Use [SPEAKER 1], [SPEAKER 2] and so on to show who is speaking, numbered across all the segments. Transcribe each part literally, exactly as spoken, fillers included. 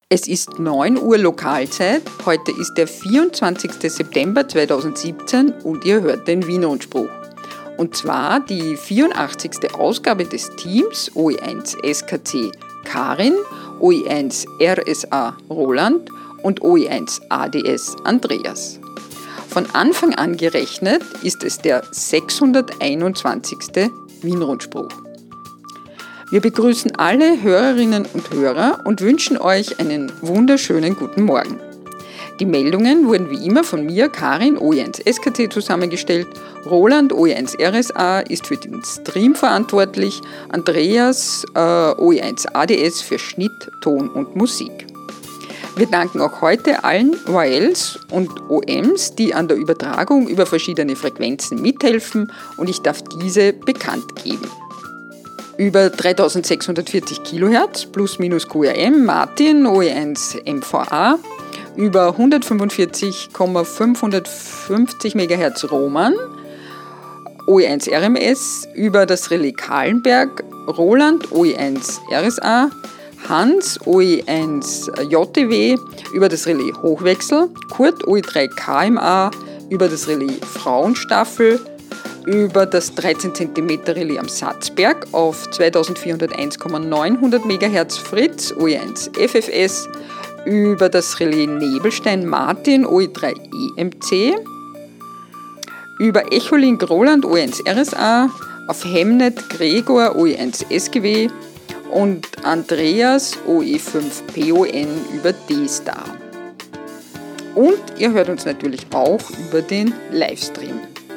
[SPEAKER 1] Es ist neun Uhr Lokalzeit, heute ist der vierundzwanzigster September zweitausendsiebzehn und ihr hört den Wien-Rundspruch. Und zwar die vierundachtzigste Ausgabe des Teams O E eins S K C Karin, O E eins R S A Roland und O E eins A D S Andreas. Von Anfang an gerechnet ist es der sechshunderteinundzwanzigste Wien-Rundspruch. Wir begrüßen alle Hörerinnen und Hörer und wünschen euch einen wunderschönen guten Morgen. Die Meldungen wurden wie immer von mir, Karin, O E eins S K C, zusammengestellt. Roland, O E eins R S A, ist für den Stream verantwortlich. Andreas, äh, O E eins A D S, für Schnitt, Ton und Musik. Wir danken auch heute allen O A Ls und O Ms, die an der Übertragung über verschiedene Frequenzen mithelfen, und ich darf diese bekannt geben. Über dreitausendsechshundertvierzig Kilohertz plus minus Q R M Martin, O E eins M V A, über hundertfünfundvierzig Komma fünfhundertfünfzig Megahertz Roman, O E eins R M S, über das Relais Kahlenberg, Roland, O E eins R S A, Hans, O E eins J T W, über das Relais Hochwechsel, Kurt, O E drei K M A, über das Relais Frauenstaffel, über das dreizehn Zentimeter Relais am Satzberg auf zweitausendvierhunderteins Komma neunhundert Megahertz Fritz, O E eins F F S, über das Relais Nebelstein Martin, O E drei E M C, über Echolink Roland, O E eins R S A, auf Hemnet Gregor, O E eins S G W und Andreas, O E fünf P O N über D-Star. Und ihr hört uns natürlich auch über den Livestream.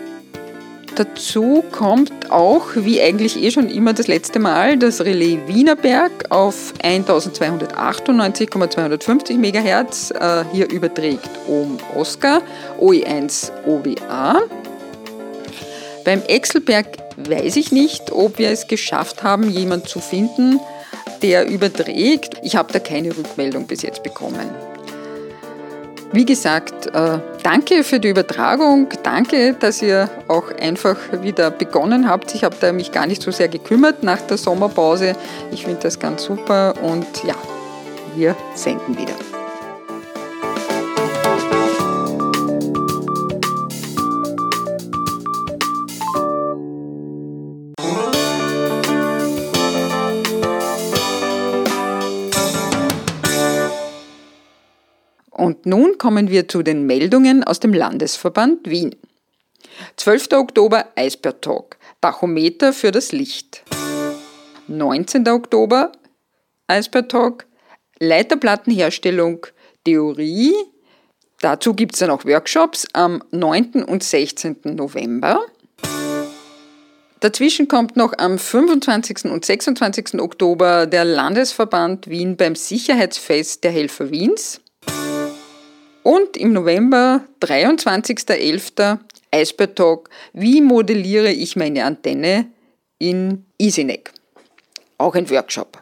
[SPEAKER 1] Dazu kommt auch, wie eigentlich eh schon immer das letzte Mal, das Relais Wienerberg auf eintausendzweihundertachtundneunzig Komma zweihundertfünfzig Megahertz. Äh, hier überträgt Ohm Oscar, O E eins O W A. Beim Exelberg weiß ich nicht, ob wir es geschafft haben, jemanden zu finden, der überträgt. Ich habe da keine Rückmeldung bis jetzt bekommen. Wie gesagt, äh, danke für die Übertragung, danke, dass ihr auch einfach wieder begonnen habt. Ich habe da mich gar nicht so sehr gekümmert nach der Sommerpause. Ich finde das ganz super und ja, wir senden wieder. Und nun kommen wir zu den Meldungen aus dem Landesverband Wien. zwölfter Oktober Eisbär-Talk, Tachometer für das Licht. neunzehnter Oktober Eisbär-Talk, Leiterplattenherstellung Theorie. Dazu gibt es dann auch Workshops am neunten und sechzehnten November. Dazwischen kommt noch am fünfundzwanzigsten und sechsundzwanzigsten Oktober der Landesverband Wien beim Sicherheitsfest der Helfer Wiens. Und im November, dreiundzwanzigster elfter Eisbär-Talk, wie modelliere ich meine Antenne in Isinek? Auch ein Workshop.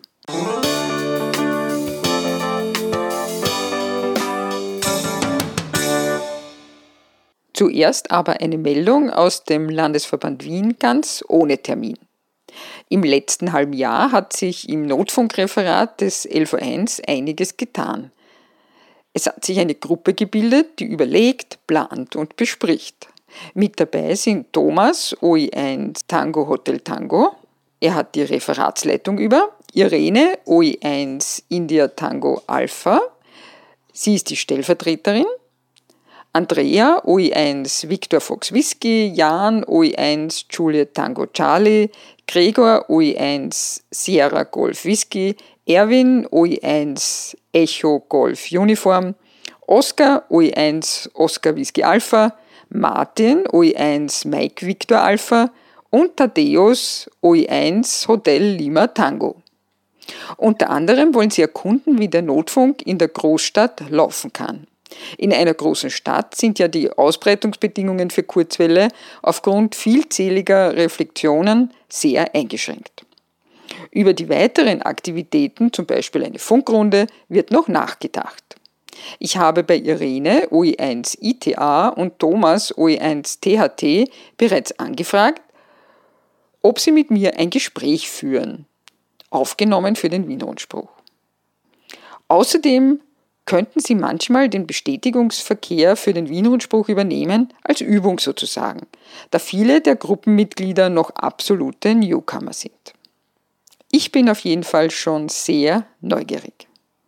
[SPEAKER 1] Zuerst aber eine Meldung aus dem Landesverband Wien ganz ohne Termin. Im letzten halben Jahr hat sich im Notfunkreferat des L V eins einiges getan. Es hat sich eine Gruppe gebildet, die überlegt, plant und bespricht. Mit dabei sind Thomas, O E eins Tango Hotel Tango. Er hat die Referatsleitung über. Irene, O E eins India Tango Alpha. Sie ist die Stellvertreterin. Andrea, O E eins Victor Fox Whisky. Jan, O E eins Juliet Tango Charlie. Gregor, O E eins Sierra Golf Whisky. Erwin, O E eins Echo Golf Uniform, Oscar, O E eins Oscar Whisky Alpha, Martin, O E eins Mike Victor Alpha und Thaddeus, O E eins Hotel Lima Tango. Unter anderem wollen sie erkunden, wie der Notfunk in der Großstadt laufen kann. In einer großen Stadt sind ja die Ausbreitungsbedingungen für Kurzwelle aufgrund vielzähliger Reflexionen sehr eingeschränkt. Über die weiteren Aktivitäten, zum Beispiel eine Funkrunde, wird noch nachgedacht. Ich habe bei Irene, O E eins I T A und Thomas, O E eins T H T, bereits angefragt, ob sie mit mir ein Gespräch führen, aufgenommen für den Wien-Rundspruch. Außerdem könnten Sie manchmal den Bestätigungsverkehr für den Wien-Rundspruch übernehmen, als Übung sozusagen, da viele der Gruppenmitglieder noch absolute Newcomer sind. Ich bin auf jeden Fall schon sehr neugierig.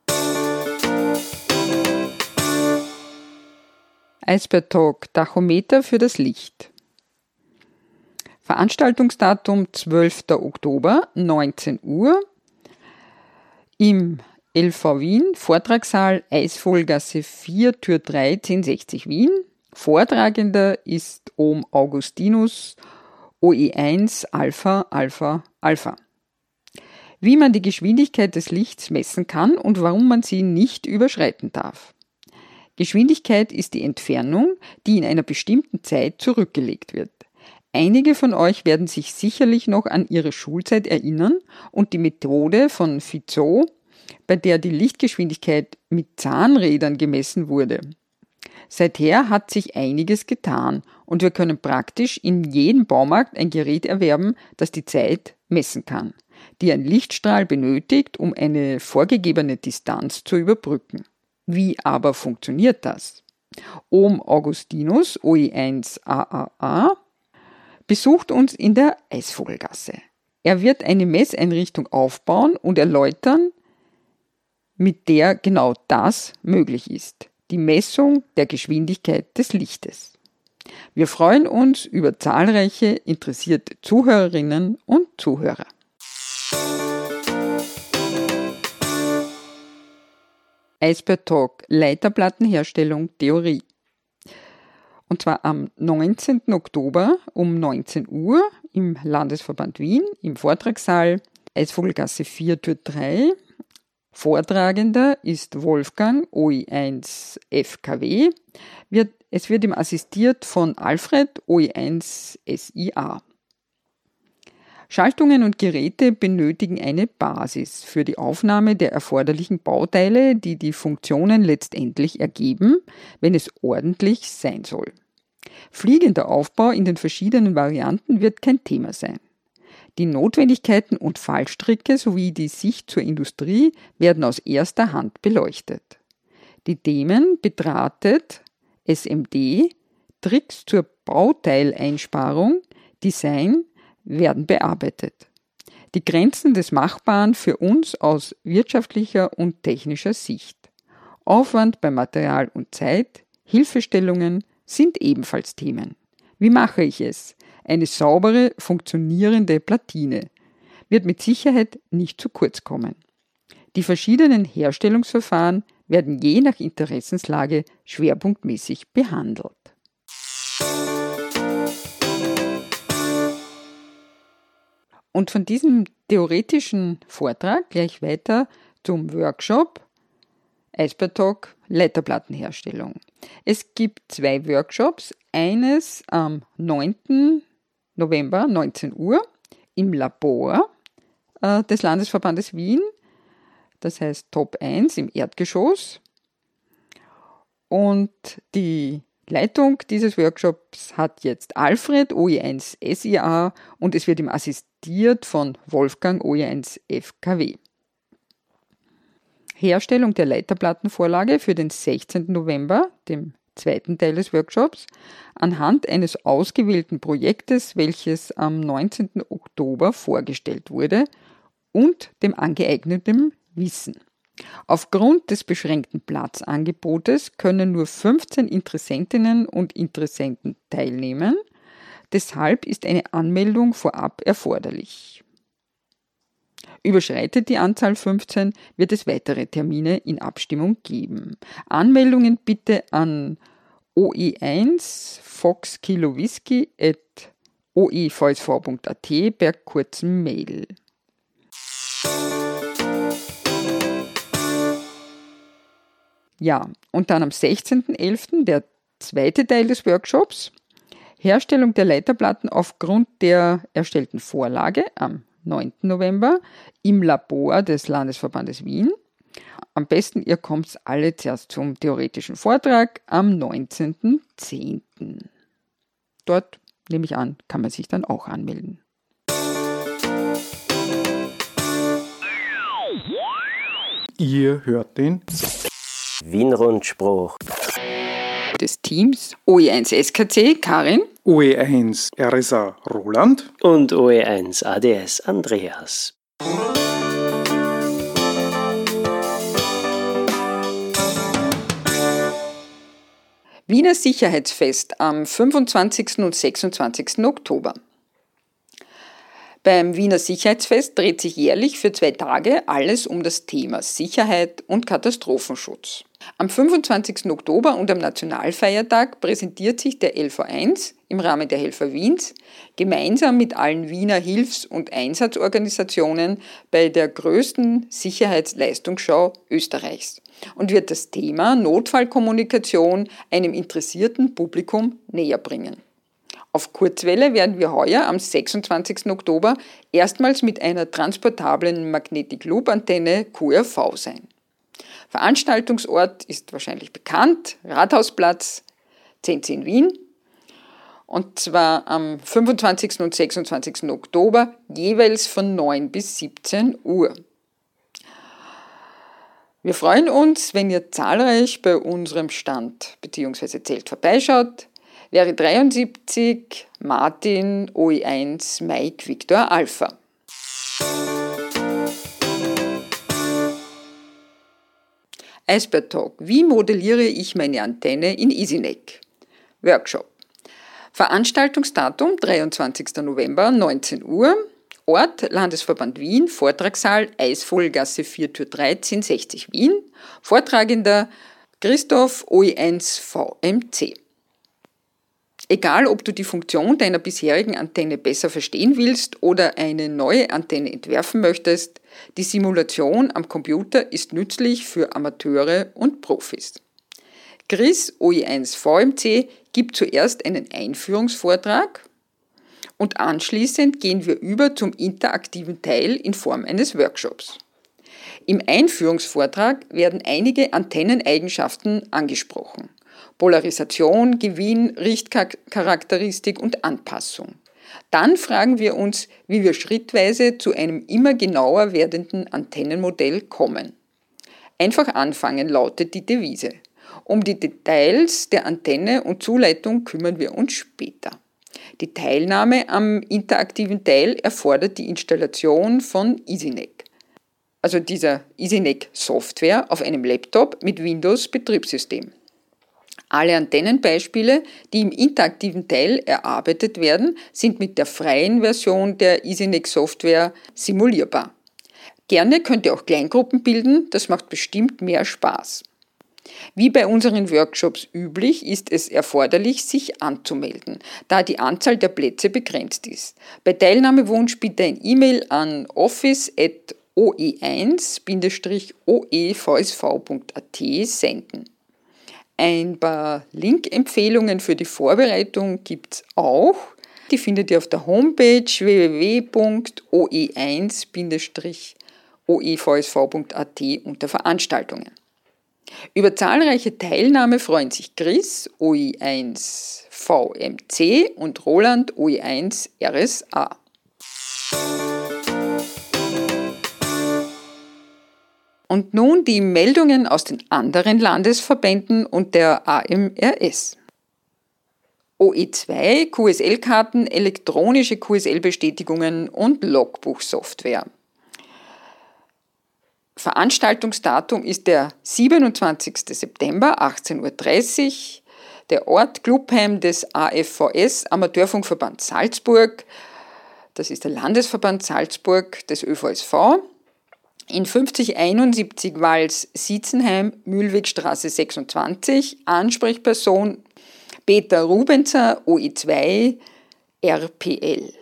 [SPEAKER 1] Eisbär-Talk Tachometer für das Licht. Veranstaltungsdatum zwölfter Oktober, neunzehn Uhr im L V Wien, Vortragssaal Eisvogelgasse vier, Tür drei, zehn sechzig Wien. Vortragender ist Ohm Augustinus, O E eins, Alpha, Alpha, Alpha. Wie man die Geschwindigkeit des Lichts messen kann und warum man sie nicht überschreiten darf. Geschwindigkeit ist die Entfernung, die in einer bestimmten Zeit zurückgelegt wird. Einige von euch werden sich sicherlich noch an ihre Schulzeit erinnern und die Methode von Fizeau, bei der die Lichtgeschwindigkeit mit Zahnrädern gemessen wurde. Seither hat sich einiges getan und wir können praktisch in jedem Baumarkt ein Gerät erwerben, das die Zeit messen kann, die ein Lichtstrahl benötigt, um eine vorgegebene Distanz zu überbrücken. Wie aber funktioniert das? Ohm Augustinus, O E eins A A A, besucht uns in der Eisvogelgasse. Er wird eine Messeinrichtung aufbauen und erläutern, mit der genau das möglich ist, die Messung der Geschwindigkeit des Lichtes. Wir freuen uns über zahlreiche interessierte Zuhörerinnen und Zuhörer. Eisbär-Talk Leiterplattenherstellung Theorie. Und zwar am neunzehnten Oktober um neunzehn Uhr im Landesverband Wien im Vortragssaal Eisvogelgasse vier, Tür drei. Vortragender ist Wolfgang, O E eins F K W. Wird, es wird ihm assistiert von Alfred, O E eins S I A. Schaltungen und Geräte benötigen eine Basis für die Aufnahme der erforderlichen Bauteile, die die Funktionen letztendlich ergeben, wenn es ordentlich sein soll. Fliegender Aufbau in den verschiedenen Varianten wird kein Thema sein. Die Notwendigkeiten und Fallstricke sowie die Sicht zur Industrie werden aus erster Hand beleuchtet. Die Themen betrachtet S M D, Tricks zur Bauteileinsparung, Design werden bearbeitet. Die Grenzen des Machbaren für uns aus wirtschaftlicher und technischer Sicht. Aufwand bei Material und Zeit, Hilfestellungen sind ebenfalls Themen. Wie mache ich es? Eine saubere, funktionierende Platine wird mit Sicherheit nicht zu kurz kommen. Die verschiedenen Herstellungsverfahren werden je nach Interessenslage schwerpunktmäßig behandelt. Und von diesem theoretischen Vortrag gleich weiter zum Workshop Eisbär-Talk Leiterplattenherstellung. Es gibt zwei Workshops, eines am neunten November, neunzehn Uhr, im Labor äh, des Landesverbandes Wien, das heißt Top eins im Erdgeschoss. Und die Leitung dieses Workshops hat jetzt Alfred, O E eins S I A, und es wird ihm assistiert von Wolfgang, O E eins F K W. Herstellung der Leiterplattenvorlage für den sechzehnten November, dem zweiten Teil des Workshops, anhand eines ausgewählten Projektes, welches am neunzehnten Oktober vorgestellt wurde, und dem angeeigneten Wissen. Aufgrund des beschränkten Platzangebotes können nur fünfzehn Interessentinnen und Interessenten teilnehmen. Deshalb ist eine Anmeldung vorab erforderlich. Überschreitet die Anzahl fünfzehn, wird es weitere Termine in Abstimmung geben. Anmeldungen bitte an o e eins fox kilo whisky at o e v s v punkt a t per kurzem Mail. Ja, und dann am sechzehnten elften der zweite Teil des Workshops. Herstellung der Leiterplatten aufgrund der erstellten Vorlage am neunten November im Labor des Landesverbandes Wien. Am besten, ihr kommt alle zuerst zum theoretischen Vortrag am neunzehnten zehnten Dort, nehme ich an, kann man sich dann auch anmelden.
[SPEAKER 2] Ihr hört den
[SPEAKER 3] Wien-Rundspruch
[SPEAKER 1] des Teams O E eins S K C Karin,
[SPEAKER 2] O E eins R S A Roland
[SPEAKER 3] und O E eins A D S Andreas.
[SPEAKER 1] Wiener Sicherheitsfest am fünfundzwanzigsten und sechsundzwanzigsten Oktober. Beim Wiener Sicherheitsfest dreht sich jährlich für zwei Tage alles um das Thema Sicherheit und Katastrophenschutz. Am fünfundzwanzigsten Oktober und am Nationalfeiertag präsentiert sich der L V eins im Rahmen der Helfer Wiens gemeinsam mit allen Wiener Hilfs- und Einsatzorganisationen bei der größten Sicherheitsleistungsschau Österreichs und wird das Thema Notfallkommunikation einem interessierten Publikum näher bringen. Auf Kurzwelle werden wir heuer am sechsundzwanzigsten Oktober erstmals mit einer transportablen Magnetic Loop Antenne Q R V sein. Veranstaltungsort ist wahrscheinlich bekannt, Rathausplatz, zehn zehn Wien. Und zwar am fünfundzwanzigsten und sechsundzwanzigsten Oktober jeweils von neun bis siebzehn Uhr. Wir freuen uns, wenn ihr zahlreich bei unserem Stand bzw. Zelt vorbeischaut. Wäre dreiundsiebzig Martin O E eins Mike Victor Alpha. Eisbär Talk. Wie modelliere ich meine Antenne in EasyNeck? Workshop. Veranstaltungsdatum dreiundzwanzigsten November, neunzehn Uhr. Ort Landesverband Wien, Vortragssaal Eisvogelgasse vier Tür drei, zehn sechzig Wien. Vortragender Christoph O E eins V M C. Egal, ob du die Funktion deiner bisherigen Antenne besser verstehen willst oder eine neue Antenne entwerfen möchtest, die Simulation am Computer ist nützlich für Amateure und Profis. Chris O E eins V M C gibt zuerst einen Einführungsvortrag und anschließend gehen wir über zum interaktiven Teil in Form eines Workshops. Im Einführungsvortrag werden einige Antenneneigenschaften angesprochen. Polarisation, Gewinn, Richtcharakteristik und Anpassung. Dann fragen wir uns, wie wir schrittweise zu einem immer genauer werdenden Antennenmodell kommen. Einfach anfangen lautet die Devise. Um die Details der Antenne und Zuleitung kümmern wir uns später. Die Teilnahme am interaktiven Teil erfordert die Installation von EasyNeck, also dieser EasyNeck-Software auf einem Laptop mit Windows-Betriebssystem. Alle Antennenbeispiele, die im interaktiven Teil erarbeitet werden, sind mit der freien Version der EasyNeck-Software simulierbar. Gerne könnt ihr auch Kleingruppen bilden, das macht bestimmt mehr Spaß. Wie bei unseren Workshops üblich, ist es erforderlich, sich anzumelden, da die Anzahl der Plätze begrenzt ist. Bei Teilnahmewunsch bitte ein E-Mail an office at o e eins o e v s v punkt a t senden. Ein paar Link-Empfehlungen für die Vorbereitung gibt es auch. Die findet ihr auf der Homepage w w w punkt o e eins o e v s v punkt a t unter Veranstaltungen. Über zahlreiche Teilnahme freuen sich Chris O E eins V M C und Roland O E eins R S A. Und nun die Meldungen aus den anderen Landesverbänden und der A M R S. O E zwei, Q S L-Karten, elektronische Q S L-Bestätigungen und Logbuchsoftware. Veranstaltungsdatum ist der siebenundzwanzigsten September, achtzehn Uhr dreißig. Der Ort Clubheim des A F V S, Amateurfunkverband Salzburg. Das ist der Landesverband Salzburg des Ö V S V. In fünfzig einundsiebzig Wals Sitzenheim, Mühlwegstraße sechsundzwanzig. Ansprechperson Peter Rubenzer, O E zwei, R P L.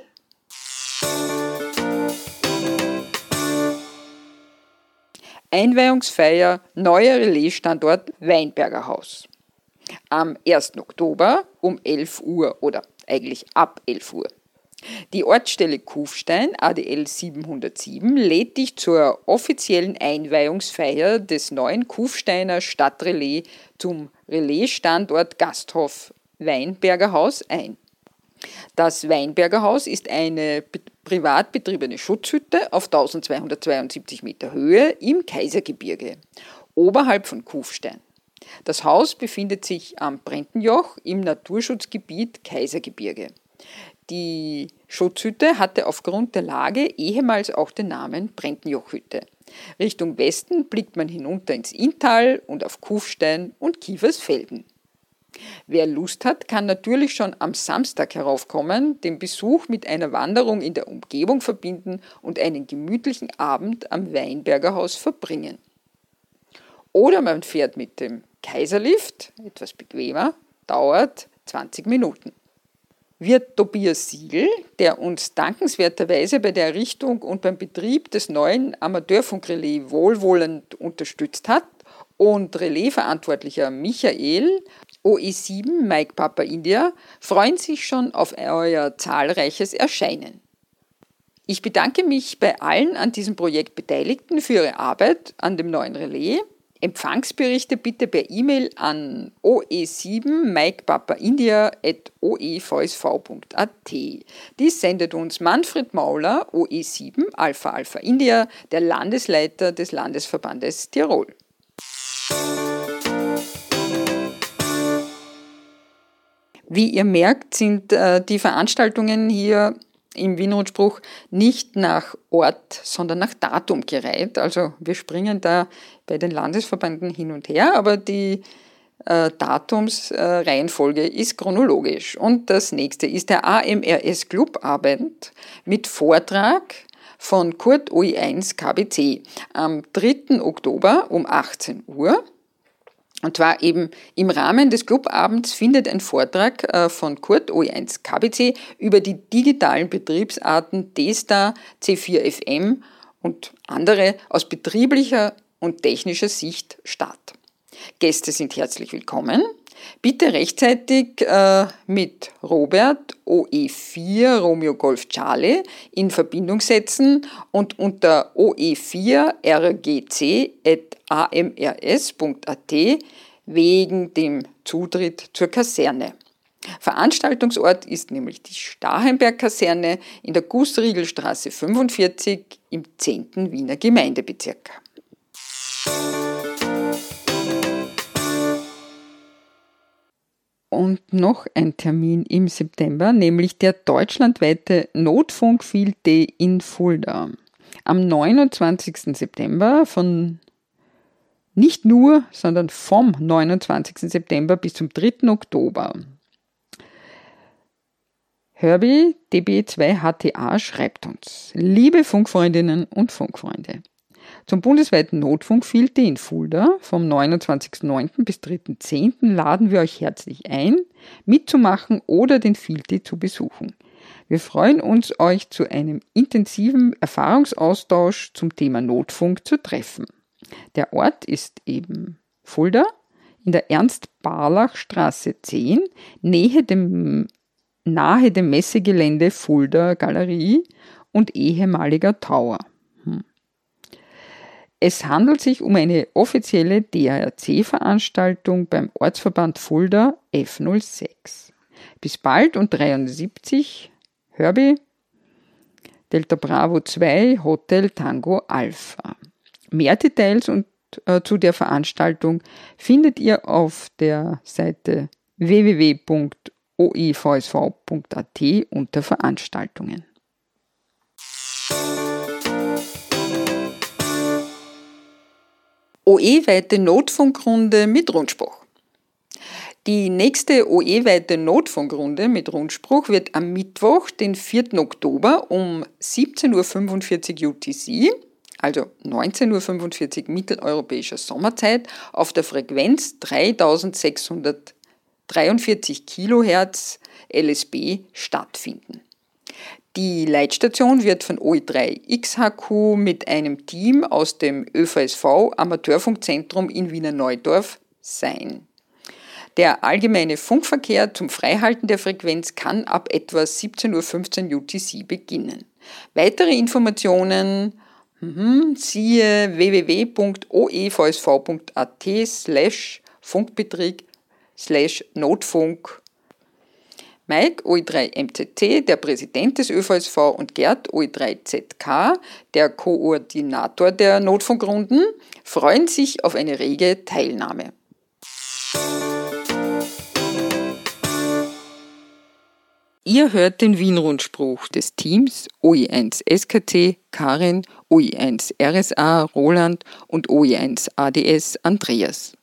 [SPEAKER 1] Einweihungsfeier, neuer Relaisstandort Weinberger Haus. Am ersten Oktober um elf Uhr oder eigentlich ab elf Uhr. Die Ortsstelle Kufstein, A D L siebenhundertsieben, lädt dich zur offiziellen Einweihungsfeier des neuen Kufsteiner Stadtrelais zum Relaisstandort Gasthof Weinberger Haus ein. Das Weinberger Haus ist eine privat betriebene Schutzhütte auf eintausendzweihundertzweiundsiebzig Meter Höhe im Kaisergebirge, oberhalb von Kufstein. Das Haus befindet sich am Brentenjoch im Naturschutzgebiet Kaisergebirge. Die Schutzhütte hatte aufgrund der Lage ehemals auch den Namen Brentenjochhütte. Richtung Westen blickt man hinunter ins Inntal und auf Kufstein und Kiefersfelden. Wer Lust hat, kann natürlich schon am Samstag heraufkommen, den Besuch mit einer Wanderung in der Umgebung verbinden und einen gemütlichen Abend am Weinberger Haus verbringen. Oder man fährt mit dem Kaiserlift, etwas bequemer, dauert zwanzig Minuten. Wird Tobias Siegel, der uns dankenswerterweise bei der Errichtung und beim Betrieb des neuen Amateurfunkrelais wohlwollend unterstützt hat, und Relaisverantwortlicher Michael, O E sieben Mike Papa India, freuen sich schon auf euer zahlreiches Erscheinen. Ich bedanke mich bei allen an diesem Projekt Beteiligten für ihre Arbeit an dem neuen Relais. Empfangsberichte bitte per E-Mail an o e sieben mike papa india at o e v s v punkt a t. Dies sendet uns Manfred Mauler, O E sieben Alpha Alpha India, der Landesleiter des Landesverbandes Tirol. Wie ihr merkt, sind äh, die Veranstaltungen hier im Wien-Rundspruch nicht nach Ort, sondern nach Datum gereiht. Also wir springen da bei den Landesverbänden hin und her, aber die äh, Datumsreihenfolge äh, ist chronologisch. Und das nächste ist der A M R S Clubabend mit Vortrag von Kurt O E eins K B C am dritten Oktober um achtzehn Uhr. Und zwar eben im Rahmen des Clubabends findet ein Vortrag von Kurt O E eins K B C über die digitalen Betriebsarten D-Star, C vier F M und andere aus betrieblicher und technischer Sicht statt. Gäste sind herzlich willkommen. Bitte rechtzeitig äh, mit Robert O E vier Romeo Golf Charlie in Verbindung setzen und unter o e vier r g c at a m r s punkt a t wegen dem Zutritt zur Kaserne. Veranstaltungsort ist nämlich die Starhemberg-Kaserne in der Gußriegelstraße fünfundvierzig im zehnten Wiener Gemeindebezirk. Und noch ein Termin im September, nämlich der deutschlandweite Notfunk Field Day in Fulda. Am neunundzwanzigsten September von nicht nur, sondern vom neunundzwanzigsten September bis zum dritten Oktober. Herbie D B zwei H T A schreibt uns: Liebe Funkfreundinnen und Funkfreunde, zum bundesweiten Notfunk Field Day in Fulda vom neunundzwanzigsten neunten bis dritten zehnten laden wir euch herzlich ein, mitzumachen oder den Field Day zu besuchen. Wir freuen uns, euch zu einem intensiven Erfahrungsaustausch zum Thema Notfunk zu treffen. Der Ort ist eben Fulda in der Ernst-Barlach-Straße zehn, nahe dem, nahe dem Messegelände Fulda Galerie und ehemaliger Tower. Hm. Es handelt sich um eine offizielle D A R C-Veranstaltung beim Ortsverband Fulda F null sechs. Bis bald und dreiundsiebzig Herbie Delta Bravo zwei Hotel Tango Alpha. Mehr Details und äh, zu der Veranstaltung findet ihr auf der Seite w w w punkt o e v s v punkt a t unter Veranstaltungen. O E-weite Notfunkrunde mit Rundspruch. Die nächste O E-weite Notfunkrunde mit Rundspruch wird am Mittwoch, den vierten Oktober um siebzehn Uhr fünfundvierzig U T C, also neunzehn Uhr fünfundvierzig mitteleuropäischer Sommerzeit, auf der Frequenz dreitausendsechshundertdreiundvierzig Kilohertz L S B stattfinden. Die Leitstation wird von O E drei X H Q mit einem Team aus dem Ö V S V Amateurfunkzentrum in Wiener Neudorf sein. Der allgemeine Funkverkehr zum Freihalten der Frequenz kann ab etwa siebzehn Uhr fünfzehn U T C beginnen. Weitere Informationen mhm, siehe w w w punkt o e v s v punkt a t slash Funkbetrieb slash Notfunk Mike O E drei M Z T, der Präsident des Ö V S V, und Gerd O E drei Z K, der Koordinator der Notfunkrunden, freuen sich auf eine rege Teilnahme. Ihr hört den Wien-Rundspruch des Teams O E eins S K T Karin, O E eins R S A Roland und O E eins A D S Andreas.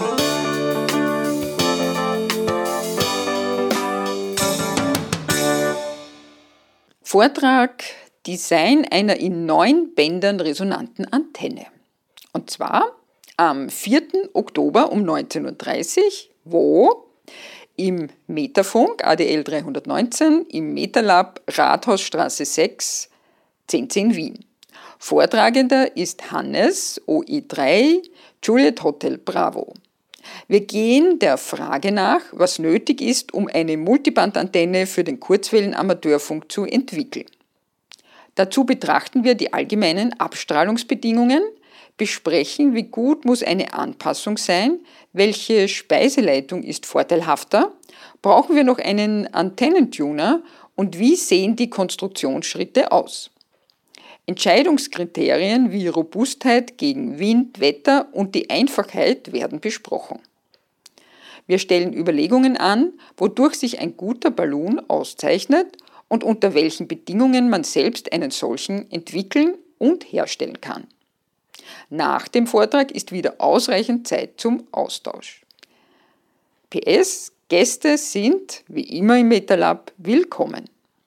[SPEAKER 1] Vortrag Design einer in neun Bändern resonanten Antenne. Und zwar am vierten Oktober um neunzehn Uhr dreißig, wo? Im Metafunk A D L dreihundertneunzehn im Metalab Rathausstraße sechs, zehn zehn Wien. Vortragender ist Hannes O E drei Juliet Hotel Bravo. Wir gehen der Frage nach, was nötig ist, um eine Multibandantenne für den Kurzwellen-Amateurfunk zu entwickeln. Dazu betrachten wir die allgemeinen Abstrahlungsbedingungen, besprechen, wie gut muss eine Anpassung sein, welche Speiseleitung ist vorteilhafter, brauchen wir noch einen Antennentuner und wie sehen die Konstruktionsschritte aus. Entscheidungskriterien wie Robustheit gegen Wind, Wetter und die Einfachheit werden besprochen. Wir stellen Überlegungen an, wodurch sich ein guter Ballon auszeichnet und unter welchen Bedingungen man selbst einen solchen entwickeln und herstellen kann. Nach dem Vortrag ist wieder ausreichend Zeit zum Austausch. P S, Gäste sind, wie immer im Metalab, willkommen.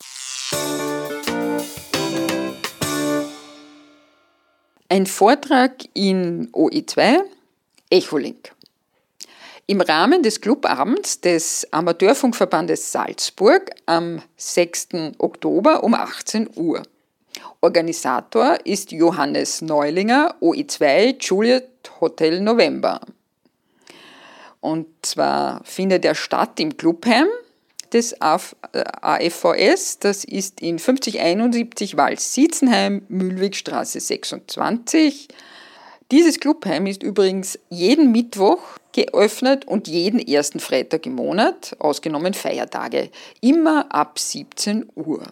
[SPEAKER 1] Ein Vortrag in O E zwei, Echolink. Im Rahmen des Clubabends des Amateurfunkverbandes Salzburg am sechsten Oktober um achtzehn Uhr. Organisator ist Johannes Neulinger, O E zwei Juliet Hotel November. Und zwar findet er statt im Clubheim des A F V S, das ist in fünfzig einundsiebzig Wals-Sietzenheim, Mühlwegstraße sechsundzwanzig. Dieses Clubheim ist übrigens jeden Mittwoch geöffnet und jeden ersten Freitag im Monat, ausgenommen Feiertage, immer ab siebzehn Uhr.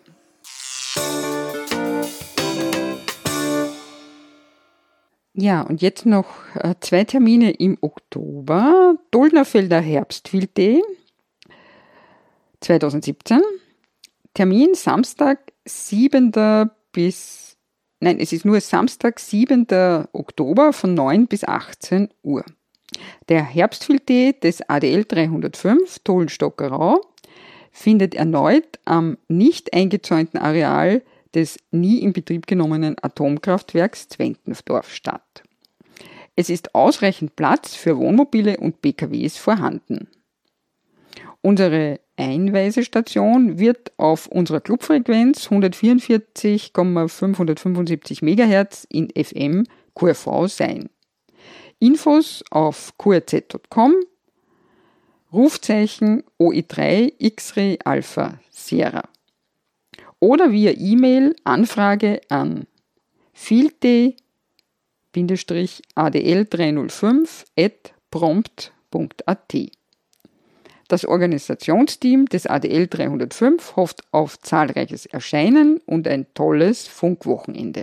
[SPEAKER 1] Ja, und jetzt noch zwei Termine im Oktober. Doldnerfelder Herbstfilet zweitausendsiebzehn. Termin Samstag, siebten bis, nein, es ist nur Samstag, siebten Oktober von neun bis achtzehn Uhr. Der Herbstfilet des A D L dreihundertfünf Tollnstockerau findet erneut am nicht eingezäunten Areal des nie in Betrieb genommenen Atomkraftwerks Zwentendorf statt. Es ist ausreichend Platz für Wohnmobile und P K Ws vorhanden. Unsere Einweisestation wird auf unserer Clubfrequenz hundertvierundvierzig Komma fünfhundertfünfundsiebzig Megahertz in F M Q R V sein. Infos auf q r z punkt com, Rufzeichen O E drei X-Ray Alpha Sierra. Oder via E-Mail Anfrage an filte-A D L dreihundertfünf at prompt punkt a t. Das Organisationsteam des A D L dreihundertfünf hofft auf zahlreiches Erscheinen und ein tolles Funkwochenende.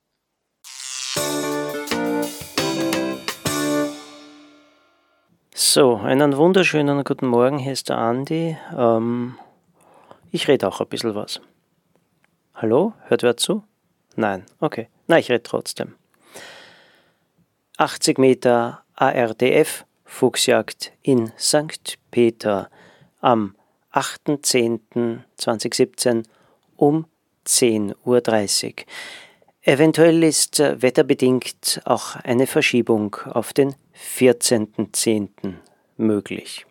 [SPEAKER 3] So, einen wunderschönen guten Morgen, hier ist der Andi. Ähm, ich rede auch ein bisschen was. Hallo? Hört wer zu? Nein, okay. Na, ich rede trotzdem. achtzig Meter A R D F Fuchsjagd in Sankt Peter am achten zehnten zweitausendsiebzehn um zehn Uhr dreißig. Eventuell ist äh, wetterbedingt auch eine Verschiebung auf den vierzehnten zehnten möglich.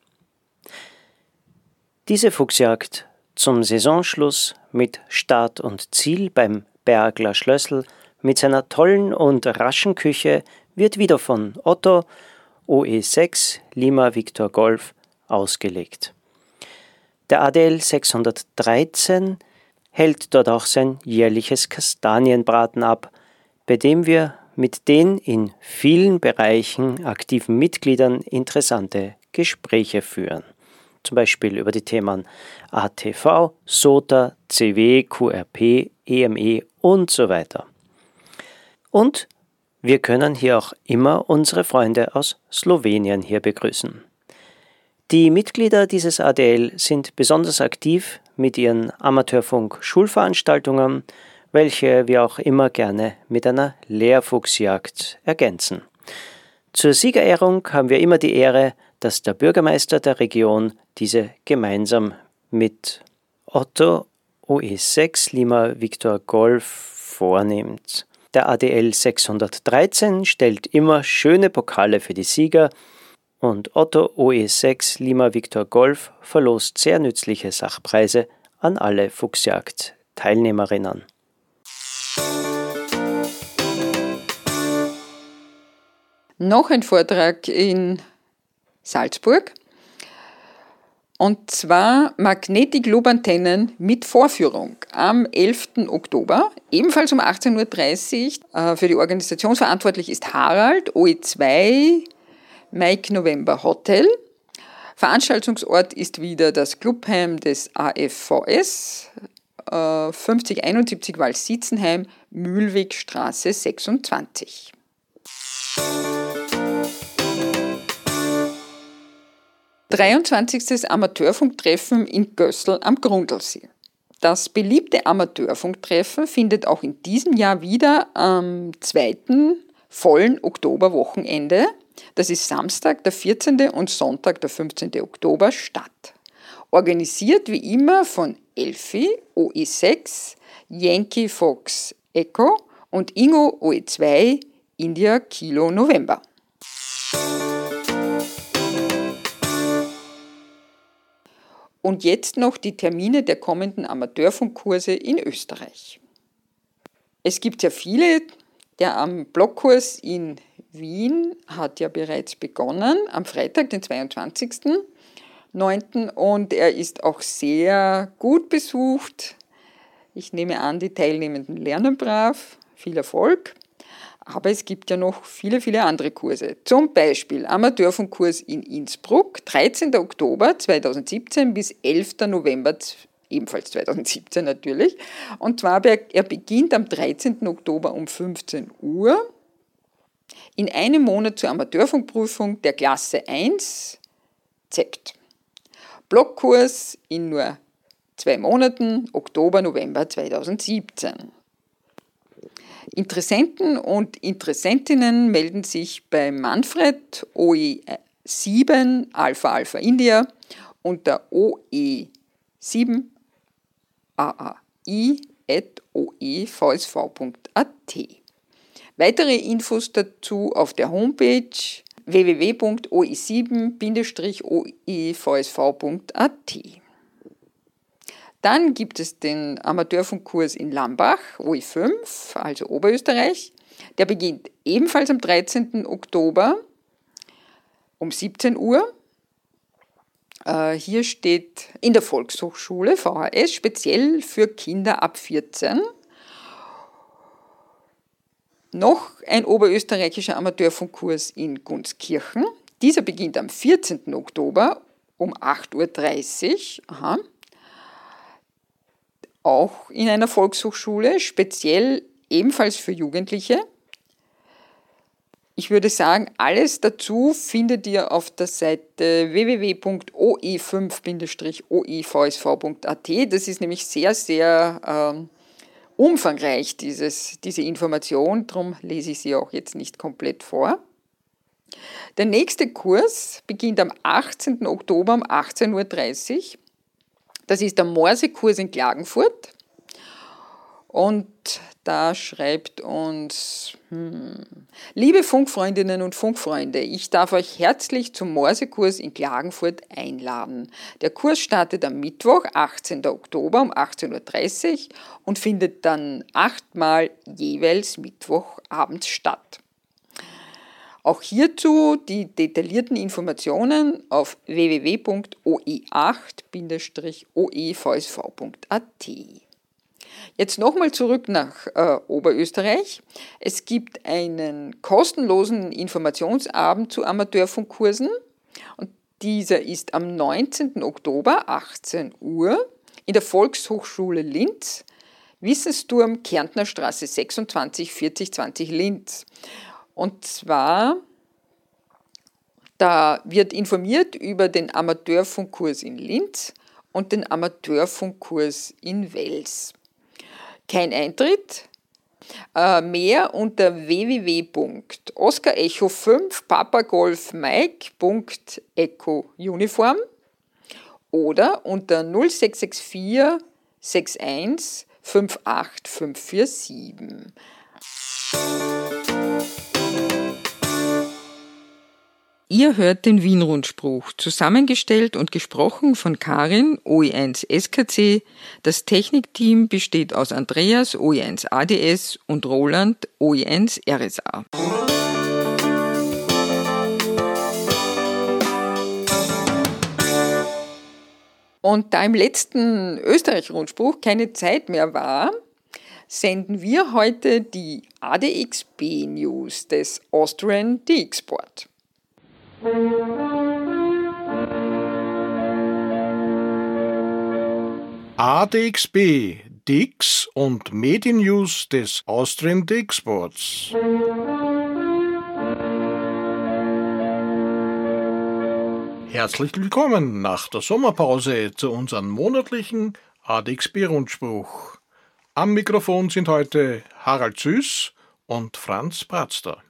[SPEAKER 3] Diese Fuchsjagd zum Saisonschluss mit Start und Ziel beim Bergler Schlössl mit seiner tollen und raschen Küche wird wieder von Otto O E sechs Lima Victor Golf ausgelegt. Der A D L sechshundertdreizehn hält dort auch sein jährliches Kastanienbraten ab, bei dem wir mit den in vielen Bereichen aktiven Mitgliedern interessante Gespräche führen. zum Beispiel über die Themen A T V, S O T A, C W, Q R P, E M E und so weiter. Und wir können hier auch immer unsere Freunde aus Slowenien hier begrüßen. Die Mitglieder dieses A D L sind besonders aktiv mit ihren Amateurfunk-Schulveranstaltungen, welche wir auch immer gerne mit einer Lehrfuchsjagd ergänzen. Zur Siegerehrung haben wir immer die Ehre, dass der Bürgermeister der Region diese gemeinsam mit Otto O E sechs Lima Victor Golf vornimmt. Der A D L sechshundertdreizehn stellt immer schöne Pokale für die Sieger und Otto O E sechs Lima Victor Golf verlost sehr nützliche Sachpreise an alle Fuchsjagd-Teilnehmerinnen.
[SPEAKER 1] Noch ein Vortrag in Salzburg, und zwar Magnetik-Lobantennen mit Vorführung am elften Oktober, ebenfalls um achtzehn Uhr dreißig. Für die Organisation verantwortlich ist Harald, O E zwei, Mike November Hotel. Veranstaltungsort ist wieder das Clubheim des A F V S, fünfzig einundsiebzig Wals-Sitzenheim, Mühlwegstraße sechsundzwanzig. dreiundzwanzigstes Amateurfunktreffen in Gößl am Grundlsee. Das beliebte Amateurfunktreffen findet auch in diesem Jahr wieder am zweiten vollen Oktoberwochenende, das ist Samstag, der vierzehnte und Sonntag, der fünfzehnte Oktober, statt. Organisiert wie immer von Elfi, O E sechs, Yankee Fox Echo und Ingo O E zwei, India Kilo November. Und jetzt noch die Termine der kommenden Amateurfunkkurse in Österreich. Es gibt ja viele. Der am Blockkurs in Wien hat ja bereits begonnen, am Freitag, den zweiundzwanzigsten neunten und er ist auch sehr gut besucht. Ich nehme an, die Teilnehmenden lernen brav. Viel Erfolg. Aber es gibt ja noch viele, viele andere Kurse. Zum Beispiel Amateurfunkkurs in Innsbruck, dreizehnten Oktober zweitausendsiebzehn bis elften November, ebenfalls zweitausendsiebzehn natürlich. Und zwar, er beginnt am dreizehnten Oktober um fünfzehn Uhr. In einem Monat zur Amateurfunkprüfung der Klasse eins Z E C T. Blockkurs in nur zwei Monaten, Oktober, November zweitausendsiebzehn. Interessenten und Interessentinnen melden sich bei Manfred O E sieben Alpha Alpha India unter O E sieben A A I at o e v s v punkt a t. Weitere Infos dazu auf der Homepage w w w punkt o e sieben Bindestrich o e v s v punkt a t. Dann gibt es den Amateurfunkkurs in Lambach, O E fünf, also Oberösterreich. Der beginnt ebenfalls am dreizehnten Oktober um siebzehn Uhr. Äh, hier steht in der Volkshochschule V H S speziell für Kinder ab vierzehn. Noch ein oberösterreichischer Amateurfunkkurs in Gunskirchen. Dieser beginnt am vierzehnten Oktober um acht Uhr dreißig. Aha. Auch in einer Volkshochschule, speziell ebenfalls für Jugendliche. Ich würde sagen, alles dazu findet ihr auf der Seite w w w punkt o e fünf Bindestrich o e v s v punkt a t. Das ist nämlich sehr, sehr ähm, umfangreich, dieses, diese Information, darum lese ich sie auch jetzt nicht komplett vor. Der nächste Kurs beginnt am achtzehnten Oktober um achtzehn Uhr dreißig. Das ist der Morsekurs in Klagenfurt und da schreibt uns, hm, liebe Funkfreundinnen und Funkfreunde, ich darf euch herzlich zum Morsekurs in Klagenfurt einladen. Der Kurs startet am Mittwoch, achtzehnten Oktober um achtzehn Uhr dreißig und findet dann achtmal jeweils Mittwochabends statt. Auch hierzu die detaillierten Informationen auf w w w punkt o e acht Bindestrich o e v s v punkt a t. Jetzt nochmal zurück nach äh, Oberösterreich. Es gibt einen kostenlosen Informationsabend zu Amateurfunkkursen und Dieser ist am neunzehnten Oktober, achtzehn Uhr, in der Volkshochschule Linz, Wissensturm, Kärntner Straße sechsundzwanzig, vierzig zwanzig Linz. Und zwar, da wird informiert über den Amateurfunkkurs in Linz und den Amateurfunkkurs in Wels. Kein Eintritt, äh, mehr unter w w w punkt oskar echo fünf papa golf mike punkt echo uniform oder unter null sechs sechs vier sechs eins fünf acht fünf vier sieben. Ihr hört den Wien-Rundspruch, zusammengestellt und gesprochen von Karin, O E eins S K C. Das Technikteam besteht aus Andreas, O E eins A D S und Roland, O E eins R S A. Und da im letzten Österreich-Rundspruch keine Zeit mehr war, senden wir heute die A D X B-News des Austrian D X-Port.
[SPEAKER 4] A D X B, D X und Mediennews des Austrian D X-Ports. Herzlich willkommen nach der Sommerpause zu unserem monatlichen A D X B-Rundspruch. Am Mikrofon sind heute Harald Süß und Franz Bratzter.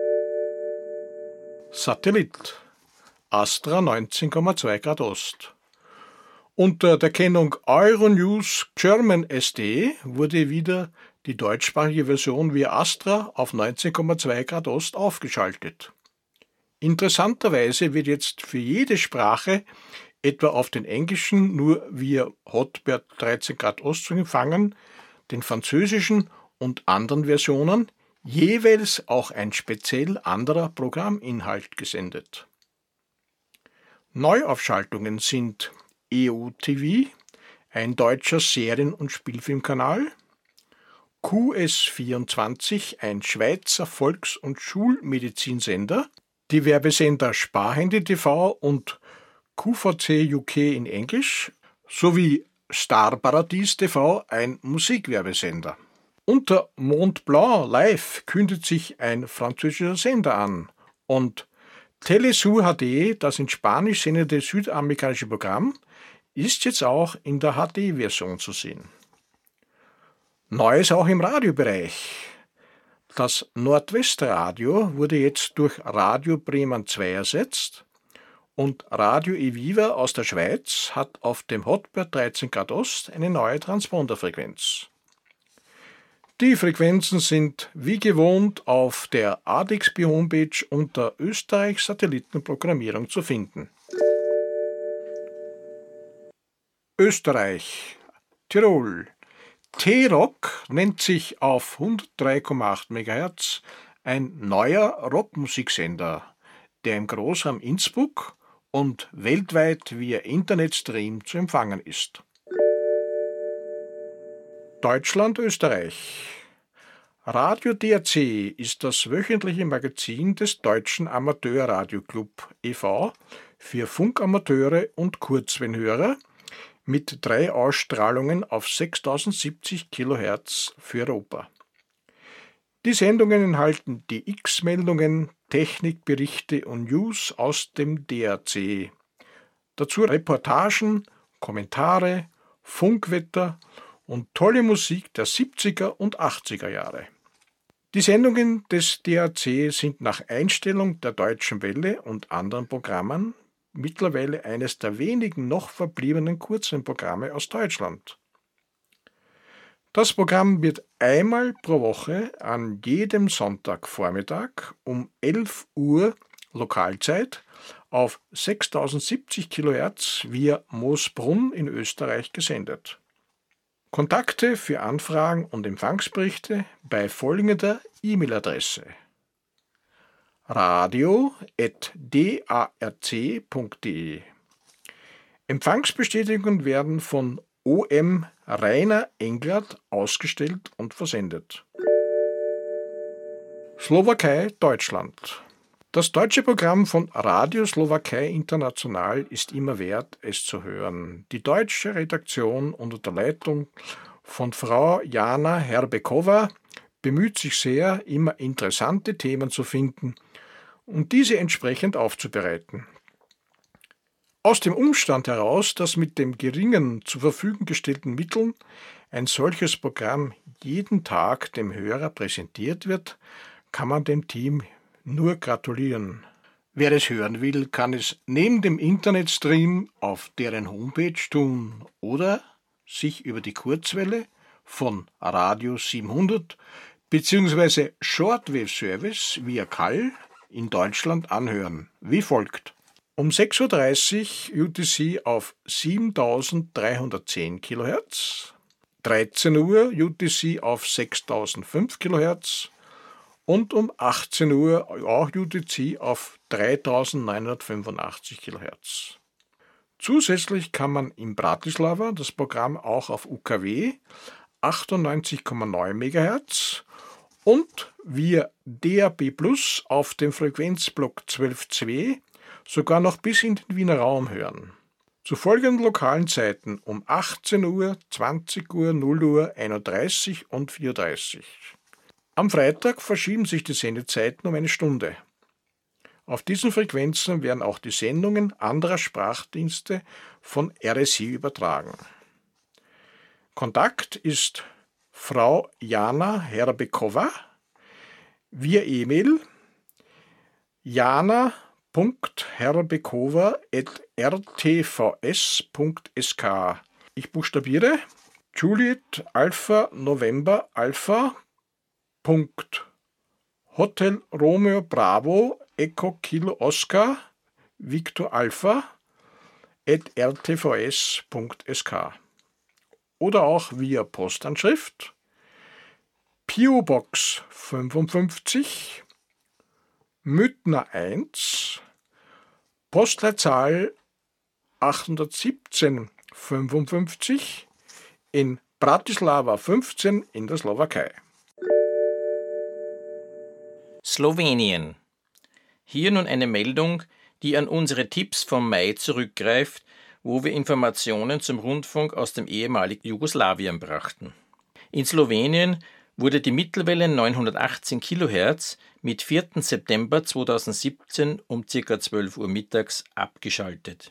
[SPEAKER 4] Satellit Astra neunzehn Komma zwei Grad Ost. Unter der Kennung Euronews German S D wurde wieder die deutschsprachige Version via Astra auf neunzehn Komma zwei Grad Ost aufgeschaltet. Interessanterweise wird jetzt für jede Sprache, etwa auf den Englischen nur via Hotbird dreizehn Grad Ost zu empfangen, den französischen und anderen Versionen jeweils auch ein speziell anderer Programminhalt gesendet. Neuaufschaltungen sind E U T V, ein deutscher Serien- und Spielfilmkanal, Q S vierundzwanzig, ein Schweizer Volks- und Schulmedizinsender, die Werbesender Sparhandy T V und Q V C U K in Englisch sowie Starparadies T V, ein Musikwerbesender. Unter Mont Blanc Live kündigt sich ein französischer Sender an und Telesur H D, das in Spanisch sendete südamerikanische Programm, ist jetzt auch in der H D-Version zu sehen. Neues auch im Radiobereich. Das Nordwestradio wurde jetzt durch Radio Bremen zwei ersetzt und Radio Eviva aus der Schweiz hat auf dem Hotbird dreizehn Grad Ost eine neue Transponderfrequenz. Die Frequenzen sind wie gewohnt auf der A D X B Homepage unter Österreich Satellitenprogrammierung zu finden. Österreich, Tirol. T-Rock nennt sich auf hundertdrei Komma acht Megahertz ein neuer Rockmusiksender, der im Großraum Innsbruck und weltweit via Internetstream zu empfangen ist. Deutschland, Österreich. Radio D R C ist das wöchentliche Magazin des Deutschen Amateurradio-Club e V für Funkamateure und Kurzwellenhörer mit drei Ausstrahlungen auf sechstausendsiebzig Kilohertz für Europa. Die Sendungen enthalten die X-Meldungen, Technikberichte und News aus dem D R C. Dazu Reportagen, Kommentare, Funkwetter und tolle Musik der siebziger und achtziger Jahre. Die Sendungen des D R C sind nach Einstellung der Deutschen Welle und anderen Programmen mittlerweile eines der wenigen noch verbliebenen Kurzwellenprogramme aus Deutschland. Das Programm wird einmal pro Woche an jedem Sonntagvormittag um elf Uhr Lokalzeit auf sechstausendsiebzig Kilohertz via Moosbrunn in Österreich gesendet. Kontakte für Anfragen und Empfangsberichte bei folgender E-Mail-Adresse: radio at darc punkt de. Empfangsbestätigungen werden von O M Rainer Englert ausgestellt und versendet. Slowakei, Deutschland. Das deutsche Programm von Radio Slowakei International ist immer wert, es zu hören. Die deutsche Redaktion unter der Leitung von Frau Jana Herbekova bemüht sich sehr, immer interessante Themen zu finden und diese entsprechend aufzubereiten. Aus dem Umstand heraus, dass mit den geringen zur Verfügung gestellten Mitteln ein solches Programm jeden Tag dem Hörer präsentiert wird, kann man dem Team nur gratulieren. Wer es hören will, kann es neben dem Internetstream auf deren Homepage tun oder sich über die Kurzwelle von Radio siebenhundert bzw. Shortwave Service via K A L in Deutschland anhören, wie folgt. Um sechs Uhr dreißig U T C auf siebentausenddreihundertzehn Kilohertz, dreizehn Uhr U T C auf sechstausendfünf Kilohertz und um achtzehn Uhr auch U T C auf dreitausendneunhundertfünfundachtzig Kilohertz. Zusätzlich kann man in Bratislava das Programm auch auf U K W achtundneunzig Komma neun Megahertz und via D A B Plus auf dem Frequenzblock zwölf Komma zwei sogar noch bis in den Wiener Raum hören. Zu folgenden lokalen Zeiten um achtzehn Uhr, zwanzig Uhr, null Uhr, einunddreißig und vier Uhr dreißig. Am Freitag verschieben sich die Sendezeiten um eine Stunde. Auf diesen Frequenzen werden auch die Sendungen anderer Sprachdienste von R S I übertragen. Kontakt ist Frau Jana Herbekova via E-Mail jana punkt herbekova at r t v s punkt s k. Ich buchstabiere Juliet Alpha November Alpha Punkt Hotel Romeo Bravo Echo Kilo Oscar Victor Alpha at r t v s punkt s k oder auch via Postanschrift P O Box fünfundfünfzig Müttner eins Postleitzahl achthundertsiebzehn fünfundfünfzig in Bratislava fünfzehn in der Slowakei.
[SPEAKER 5] Slowenien. Hier nun eine Meldung, die an unsere Tipps vom Mai zurückgreift, wo wir Informationen zum Rundfunk aus dem ehemaligen Jugoslawien brachten. In Slowenien wurde die Mittelwelle neunhundertachtzehn Kilohertz mit vierten September zweitausendsiebzehn um ca. zwölf Uhr mittags abgeschaltet.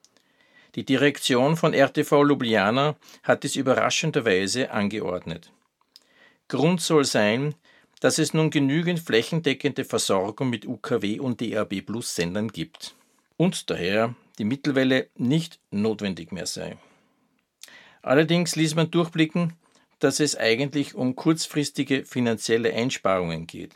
[SPEAKER 5] Die Direktion von R T V Ljubljana hat es überraschenderweise angeordnet. Grund soll sein, dass es nun genügend flächendeckende Versorgung mit U K W und D A B Plus Sendern gibt und daher die Mittelwelle nicht notwendig mehr sei. Allerdings ließ man durchblicken, dass es eigentlich um kurzfristige finanzielle Einsparungen geht.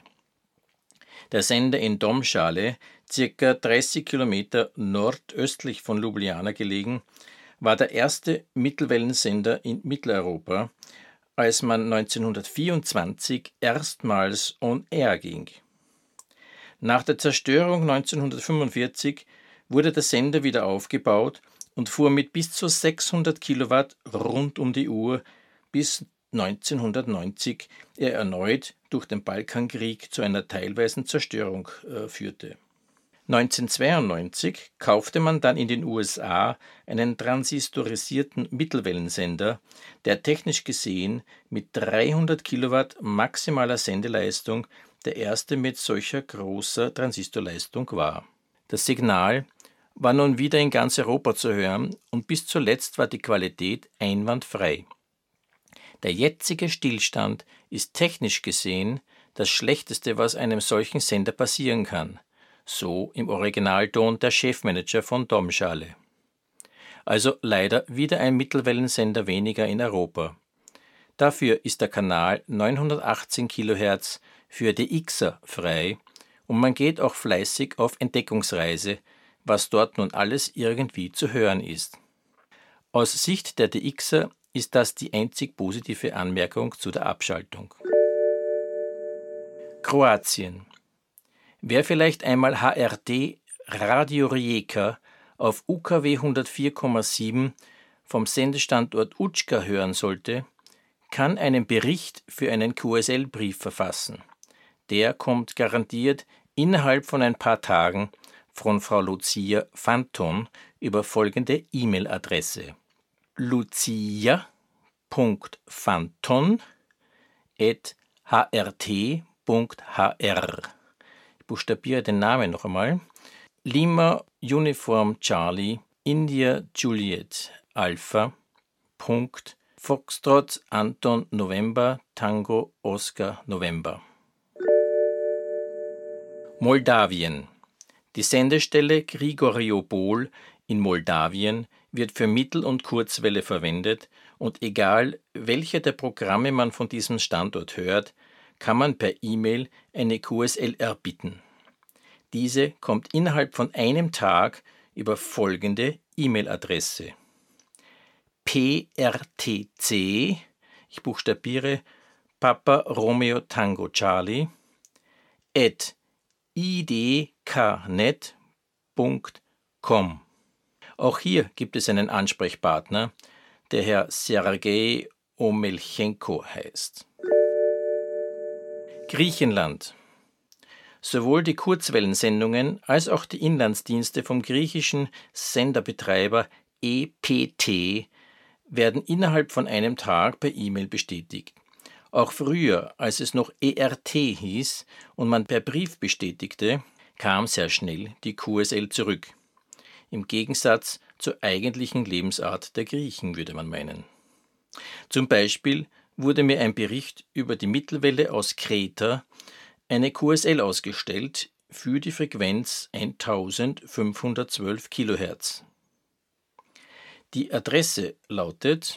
[SPEAKER 5] Der Sender in Domžale, ca. dreißig Kilometer nordöstlich von Ljubljana gelegen, war der erste Mittelwellensender in Mitteleuropa, als man neunzehnhundertvierundzwanzig erstmals on air ging. Nach der Zerstörung neunzehnhundertfünfundvierzig wurde der Sender wieder aufgebaut und fuhr mit bis zu sechshundert Kilowatt rund um die Uhr, bis neunzehnhundertneunzig er erneut durch den Balkankrieg zu einer teilweisen Zerstörung äh, führte. neunzehnhundertzweiundneunzig kaufte man dann in den U S A einen transistorisierten Mittelwellensender, der technisch gesehen mit dreihundert Kilowatt maximaler Sendeleistung der erste mit solcher großer Transistorleistung war. Das Signal war nun wieder in ganz Europa zu hören und bis zuletzt war die Qualität einwandfrei. Der jetzige Stillstand ist technisch gesehen das Schlechteste, was einem solchen Sender passieren kann, so im Originalton der Chefmanager von Domžale. Also leider wieder ein Mittelwellensender weniger in Europa. Dafür ist der Kanal neunhundertachtzehn Kilohertz für D Xer frei und man geht auch fleißig auf Entdeckungsreise, was dort nun alles irgendwie zu hören ist. Aus Sicht der D Xer ist das die einzig positive Anmerkung zu der Abschaltung. Kroatien. Wer vielleicht einmal H R T Radio Rijeka auf U K W hundertvier Komma sieben vom Sendestandort Učka hören sollte, kann einen Bericht für einen Q S L-Brief verfassen. Der kommt garantiert innerhalb von ein paar Tagen von Frau Lucia Fanton über folgende E-Mail-Adresse: lucia punkt fanton at h r t punkt h r. Ich buchstabiere den Namen noch einmal. Lima Uniform Charlie India Juliet Alpha Punkt Foxtrot Anton November Tango Oscar November. Moldawien. Die Sendestelle Grigoriopol in Moldawien wird für Mittel- und Kurzwelle verwendet und egal, welche der Programme man von diesem Standort hört, kann man per E-Mail eine Q S L erbitten. Diese kommt innerhalb von einem Tag über folgende E-Mail-Adresse: P R T C, ich buchstabiere Papa Romeo Tango Charlie, at i d k net punkt com. Auch hier gibt es einen Ansprechpartner, der Herr Sergei Omelchenko heißt. Griechenland. Sowohl die Kurzwellensendungen als auch die Inlandsdienste vom griechischen Senderbetreiber E P T werden innerhalb von einem Tag per E-Mail bestätigt. Auch früher, als es noch E R T hieß und man per Brief bestätigte, kam sehr schnell die Q S L zurück. Im Gegensatz zur eigentlichen Lebensart der Griechen, würde man meinen. Zum Beispiel wurde mir ein Bericht über die Mittelwelle aus Kreta, eine Q S L ausgestellt für die Frequenz eintausendfünfhundertzwölf Kilohertz. Die Adresse lautet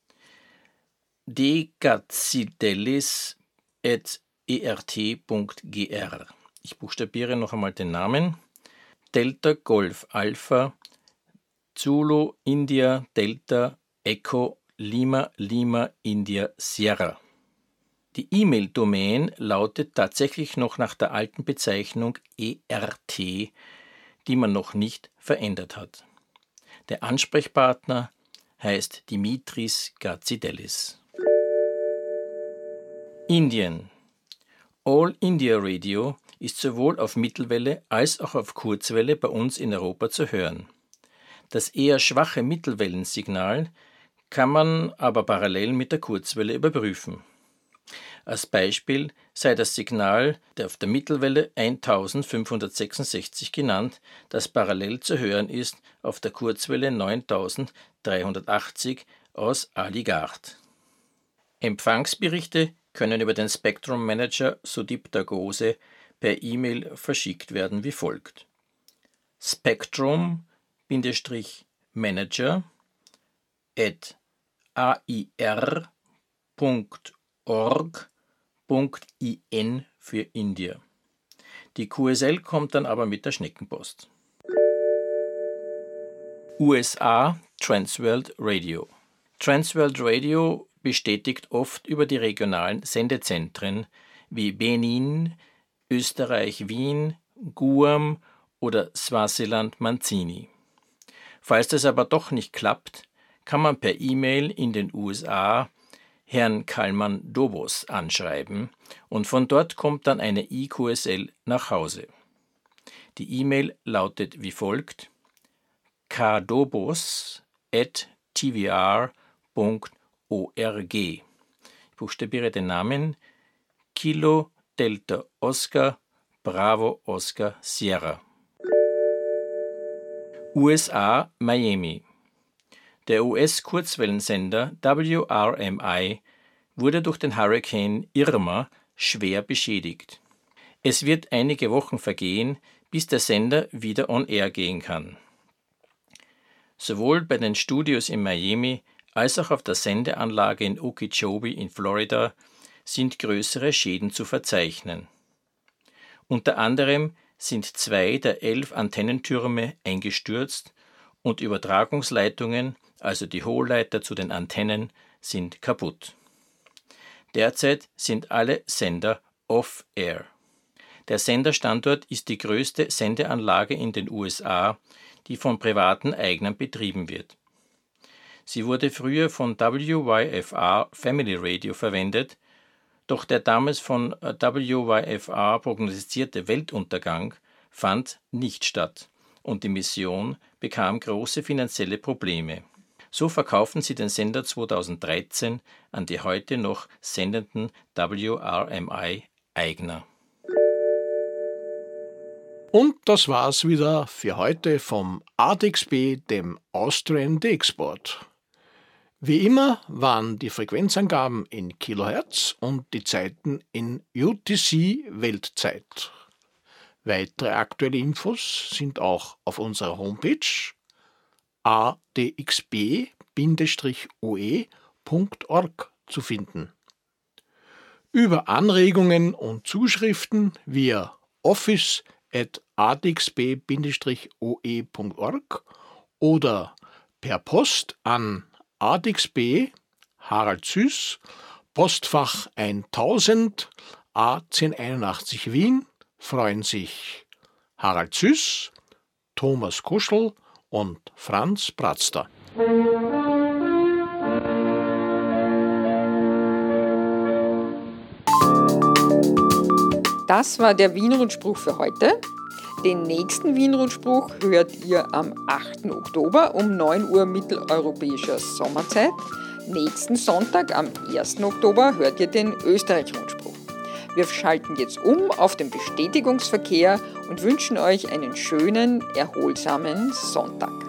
[SPEAKER 5] dekatsidelis at e r t punkt g r. Ich buchstabiere noch einmal den Namen: Delta Golf Alpha Zulu India Delta Echo Lima Lima India Sierra. Die E-Mail-Domain lautet tatsächlich noch nach der alten Bezeichnung E R T, die man noch nicht verändert hat. Der Ansprechpartner heißt Dimitris Gatsidelis. Indien. All India Radio ist sowohl auf Mittelwelle als auch auf Kurzwelle bei uns in Europa zu hören. Das eher schwache Mittelwellensignal kann man aber parallel mit der Kurzwelle überprüfen. Als Beispiel sei das Signal auf der Mittelwelle eintausendfünfhundertsechsundsechzig genannt, das parallel zu hören ist auf der Kurzwelle neuntausenddreihundertachtzig aus Aligarh. Empfangsberichte können über den Spectrum Manager Sudipta Gose per E-Mail verschickt werden wie folgt: Spectrum-Manager at a i r punkt org punkt i n für India. Die Q S L kommt dann aber mit der Schneckenpost. U S A Transworld Radio. Transworld Radio bestätigt oft über die regionalen Sendezentren wie Benin, Österreich Wien, Guam oder Swasiland Manzini. Falls das aber doch nicht klappt, kann man per E-Mail in den U S A Herrn Kalman Dobos anschreiben und von dort kommt dann eine I Q S L nach Hause. Die E-Mail lautet wie folgt: kdobos at t v r punkt org. Ich buchstabiere den Namen: Kilo Delta Oscar Bravo Oscar Sierra. U S A Miami. Der U S-Kurzwellensender W R M I wurde durch den Hurrikan Irma schwer beschädigt. Es wird einige Wochen vergehen, bis der Sender wieder on air gehen kann. Sowohl bei den Studios in Miami als auch auf der Sendeanlage in Okeechobee in Florida sind größere Schäden zu verzeichnen. Unter anderem sind zwei der elf Antennentürme eingestürzt und Übertragungsleitungen, also die Hohlleiter zu den Antennen, sind kaputt. Derzeit sind alle Sender off-air. Der Senderstandort ist die größte Sendeanlage in den U S A, die von privaten Eignern betrieben wird. Sie wurde früher von W Y F R Family Radio verwendet, Doch der damals von W Y F R prognostizierte Weltuntergang fand nicht statt und die Mission bekam große finanzielle Probleme. So verkauften sie den Sender zweitausenddreizehn an die heute noch sendenden W R M I-Eigner.
[SPEAKER 4] Und das war's wieder für heute vom A D X B, dem Austrian D-Export. Wie immer waren die Frequenzangaben in Kilohertz und die Zeiten in U T C-Weltzeit. Weitere aktuelle Infos sind auch auf unserer Homepage a d x b Bindestrich o e Punkt org zu finden. Über Anregungen und Zuschriften via office at a d x b Bindestrich o e Punkt org oder per Post an A D X B, Harald Süß, Postfach tausend, A zehn einundachtzig Wien, freuen sich Harald Süß, Thomas Kuschel und Franz Bratzter.
[SPEAKER 1] Das war der Wien-Rundspruch für heute. Den nächsten Wien-Rundspruch hört ihr am achten Oktober um neun Uhr mitteleuropäischer Sommerzeit. Nächsten Sonntag am ersten Oktober hört ihr den Österreich-Rundspruch. Wir schalten jetzt um auf den Bestätigungsverkehr und wünschen euch einen schönen, erholsamen Sonntag.